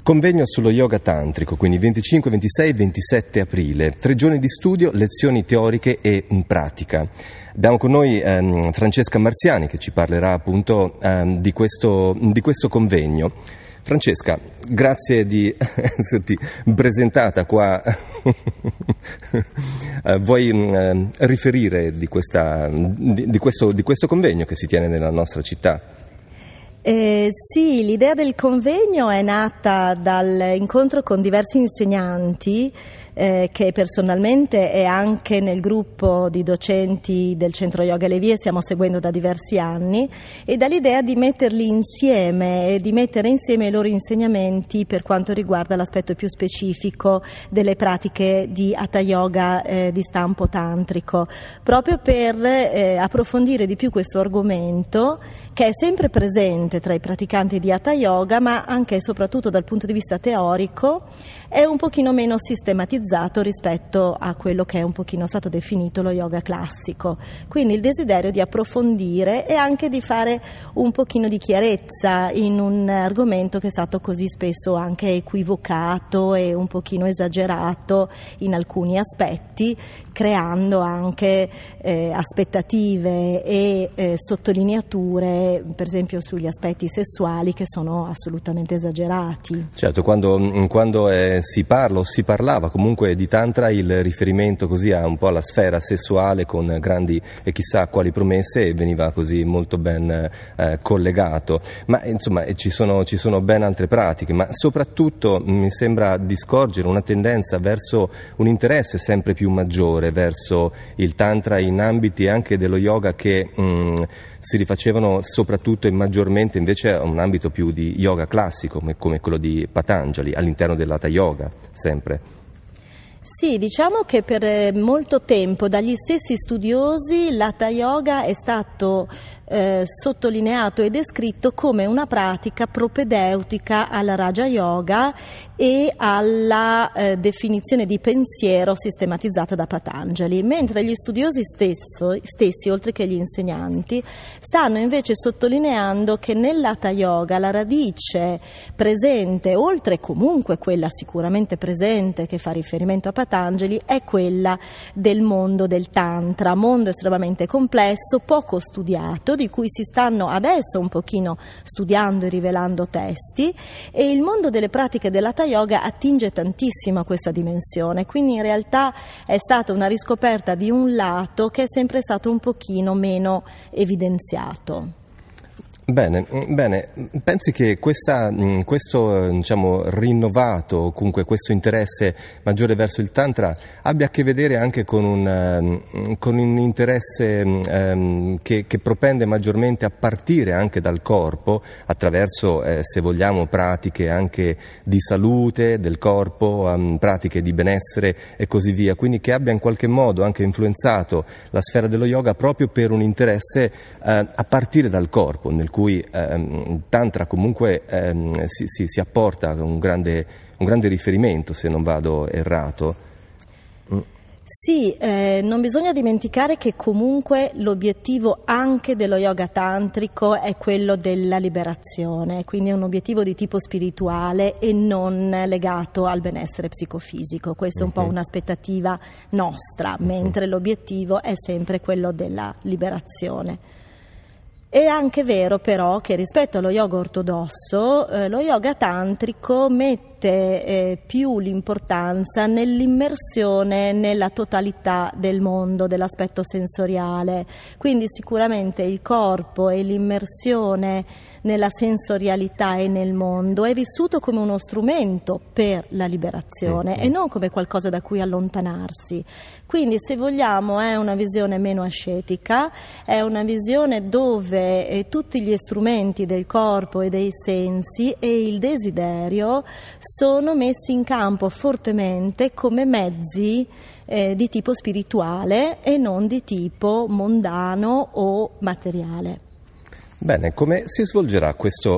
Convegno sullo yoga tantrico, quindi 25, 26 e 27 aprile. 3 giorni di studio, lezioni teoriche e in pratica. Abbiamo con noi Francesca Marziani che ci parlerà appunto di questo convegno. Francesca, grazie di esserti presentata qua. Vuoi riferire di questo convegno che si tiene nella nostra città? Sì, l'idea del convegno è nata dall'incontro con diversi insegnanti che personalmente e anche nel gruppo di docenti del Centro Yoga Le Vie stiamo seguendo da diversi anni, e dall'idea di metterli insieme e di mettere insieme i loro insegnamenti per quanto riguarda l'aspetto più specifico delle pratiche di Hatha Yoga di stampo tantrico, proprio per approfondire di più questo argomento che è sempre presente tra i praticanti di Hatha Yoga, ma anche e soprattutto dal punto di vista teorico è un pochino meno sistematizzato rispetto a quello che è un pochino stato definito lo yoga classico. Quindi il desiderio di approfondire e anche di fare un pochino di chiarezza in un argomento che è stato così spesso anche equivocato e un pochino esagerato in alcuni aspetti, creando anche aspettative e sottolineature, per esempio sugli aspetti sessuali, che sono assolutamente esagerati. Certo, quando si parla o si parlava comunque di tantra, il riferimento così a un po' alla sfera sessuale con grandi e chissà quali promesse veniva così molto ben collegato, ma insomma ci sono ben altre pratiche, ma soprattutto mi sembra di scorgere una tendenza verso un interesse sempre più maggiore verso il tantra in ambiti anche dello yoga che si rifacevano soprattutto e maggiormente invece a un ambito più di yoga classico come quello di Patanjali all'interno dell'Hatha Yoga sempre. Sì, diciamo che per molto tempo dagli stessi studiosi l'Hatha Yoga è stato sottolineato e descritto come una pratica propedeutica alla Raja Yoga e alla definizione di pensiero sistematizzata da Patanjali, mentre gli studiosi stessi, oltre che gli insegnanti, stanno invece sottolineando che nell'Hatha Yoga la radice presente, oltre comunque quella sicuramente presente che fa riferimento a Patanjali, è quella del mondo del Tantra, mondo estremamente complesso, poco studiato, di cui si stanno adesso un pochino studiando e rivelando testi, e il mondo delle pratiche dell'Hatha Yoga attinge tantissimo a questa dimensione, quindi in realtà è stata una riscoperta di un lato che è sempre stato un pochino meno evidenziato. Bene, pensi che questo rinnovato, comunque questo interesse maggiore verso il Tantra abbia a che vedere anche con un interesse che propende maggiormente a partire anche dal corpo attraverso, se vogliamo, pratiche anche di salute del corpo, pratiche di benessere e così via, quindi che abbia in qualche modo anche influenzato la sfera dello yoga proprio per un interesse a partire dal corpo, nel cui Tantra comunque si apporta un grande riferimento, se non vado errato. Sì, non bisogna dimenticare che comunque l'obiettivo anche dello yoga tantrico è quello della liberazione, quindi è un obiettivo di tipo spirituale e non legato al benessere psicofisico. Questa è un po' un'aspettativa nostra, mentre l'obiettivo è sempre quello della liberazione. È anche vero però che rispetto allo yoga ortodosso, lo yoga tantrico mette più l'importanza nell'immersione nella totalità del mondo, dell'aspetto sensoriale, quindi sicuramente il corpo e l'immersione nella sensorialità e nel mondo è vissuto come uno strumento per la liberazione e non come qualcosa da cui allontanarsi. Quindi, se vogliamo, è una visione meno ascetica, è una visione dove tutti gli strumenti del corpo e dei sensi e il desiderio sono messi in campo fortemente come mezzi di tipo spirituale e non di tipo mondano o materiale. Bene, come si svolgerà questo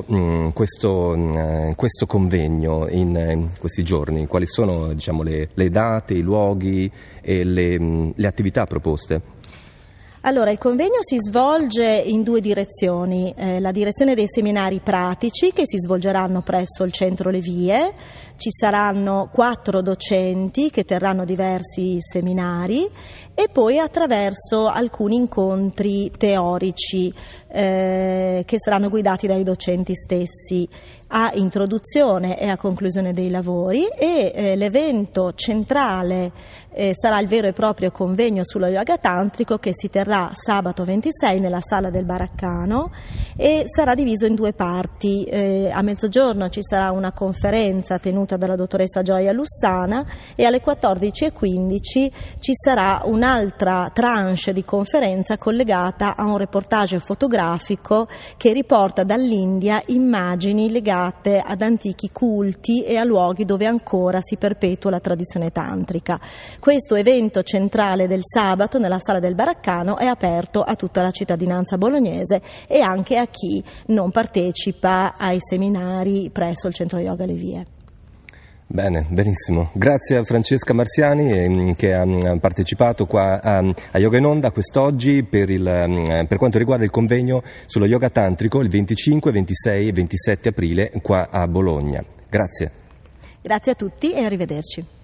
convegno in questi giorni? Quali sono, le date, i luoghi e le attività proposte? Allora, il convegno si svolge in due direzioni, la direzione dei seminari pratici che si svolgeranno presso il Centro Le Vie. Ci saranno 4 docenti che terranno diversi seminari e poi attraverso alcuni incontri teorici che saranno guidati dai docenti stessi a introduzione e a conclusione dei lavori, e l'evento centrale sarà il vero e proprio convegno sullo yoga tantrico che si terrà sabato 26 nella sala del Baraccano e sarà diviso in 2 parti. A mezzogiorno ci sarà una conferenza tenuta dalla dottoressa Gioia Lussana e alle 14:15 ci sarà un'altra tranche di conferenza collegata a un reportage fotografico che riporta dall'India immagini legate ad antichi culti e a luoghi dove ancora si perpetua la tradizione tantrica. Questo evento centrale del sabato nella sala del Baraccano è aperto a tutta la cittadinanza bolognese e anche a chi non partecipa ai seminari presso il Centro Yoga Le Vie. Bene, benissimo. Grazie a Francesca Marziani che ha partecipato qua a Yoga in Onda quest'oggi per quanto riguarda il convegno sullo yoga tantrico il 25, 26 e 27 aprile qua a Bologna. Grazie. Grazie a tutti e arrivederci.